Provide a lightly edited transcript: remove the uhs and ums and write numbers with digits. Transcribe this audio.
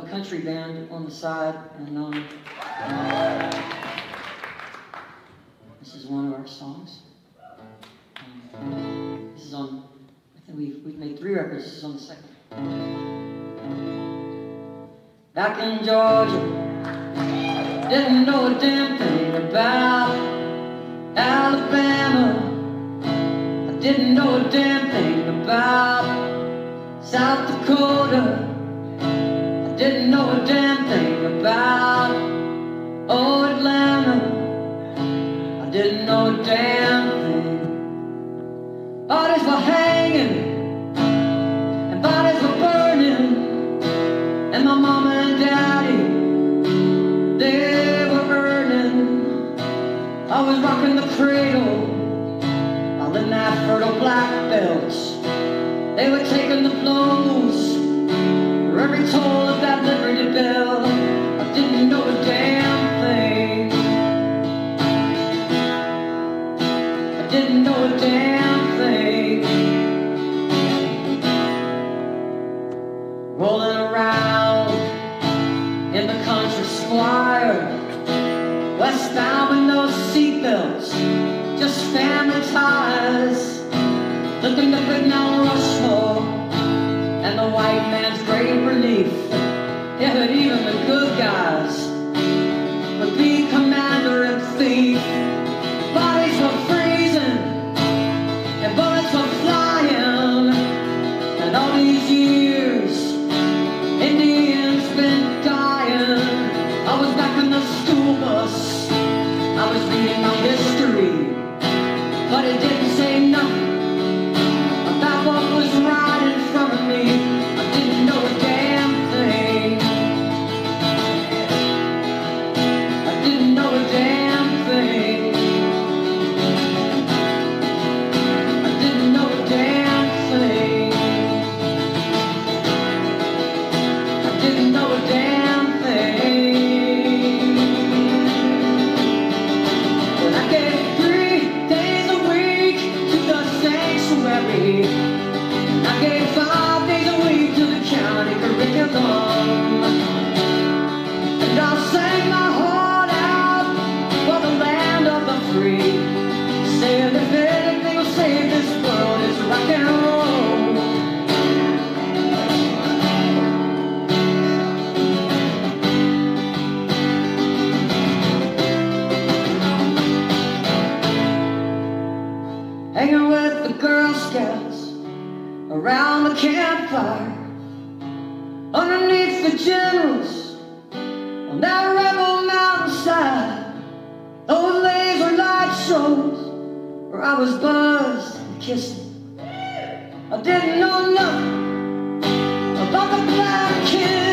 country band on the side, and this is one of our songs. This is on, I think we've made 3 records, this is on the second. Back in Georgia, didn't know a damn thing about Alabama. I didn't know a damn thing about South Dakota. I didn't know a damn thing about Atlanta. I didn't know a damn thing. Bodies were hanging and bodies were burning, and my mama and daddy, they were earning. I was rocking the cradle while in that fertile black belt. They were taking the blows for every toll of that Liberty Bell. I didn't know a damn thing. I didn't know a damn thing. Rolling around in the country squire, westbound with no seatbelts, just family ties. Looking up at Mount Rushmore and the white man's great relief. Yeah, but even the good guys would be commander and thief. Bodies were freezing and bullets were flying, and all these years Indians been dying. I was back in the school bus, I was reading my history, but it didn't say nothing about what was right in front of me. I didn't know a damn thing. I didn't know a damn thing. I didn't know a damn thing. I didn't know a damn thing. But I gave 3 days a week to the sanctuary. I gave 5 days a week to the county curriculum. And I sang my heart out for the land of the free, saying if anything will save this world, it's rock and roll. Hanging with the Girl Scouts around the campfire, underneath the generals on that rebel mountainside. Those laser light shows where I was buzzed and kissing. I didn't know nothing about the black kid.